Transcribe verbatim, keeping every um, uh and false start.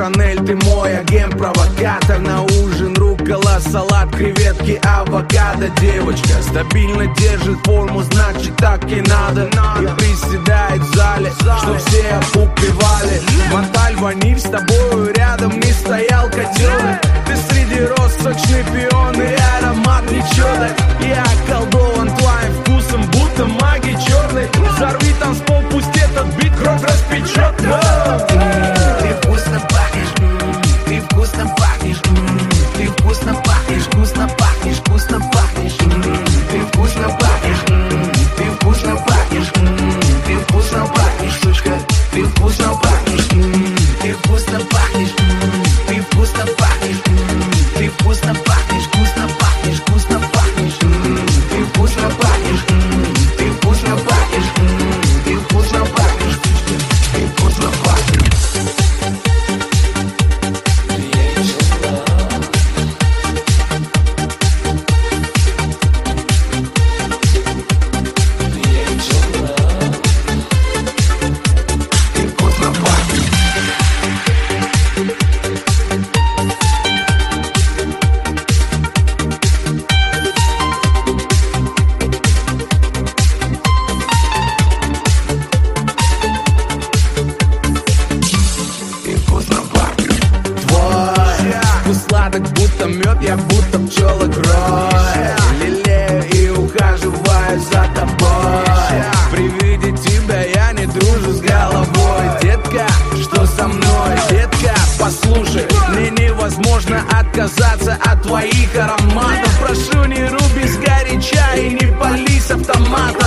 Шанель, ты мой агент-провокатор. На ужин руккола, салат, креветки, авокадо. Девочка стабильно держит форму, значит так и надо. И приседает в зале, чтоб все опупевали. Моталь, ваниль, с тобою рядом не стоял котенок. Ты среди роз, сочный пион и аромат нечёток. Я околдован твоим вкусом, будто магией черной. Взорви танцпол, пусть этот бит кровь распечет. Ты вкусно пахнешь, ты вкусно пахнешь, ты вкусно пахнешь, вкусно пахнешь, вкусно пахнешь. Ты вкусно пахнешь, ты вкусно пахнешь, ты вкусно пахнешь, сучка. Ты вкусно пахнешь, ты вкусно пахнешь, ты вкусно пахнешь, ты вкусно пахнешь, вкусно пахнешь, вкусно пахнешь. Ты вкусно пахнешь, ты вкусно пахнешь, ты вкусно пахнешь, ты вкусно пахнешь. Сладок, будто мед, я будто пчелок рой. Лелею и ухаживаю за тобой. При виде тебя я не дружу с головой. Детка, что со мной? Детка, послушай, мне невозможно отказаться от твоих ароматов. Прошу, не руби сгоряча и не пали с автомата.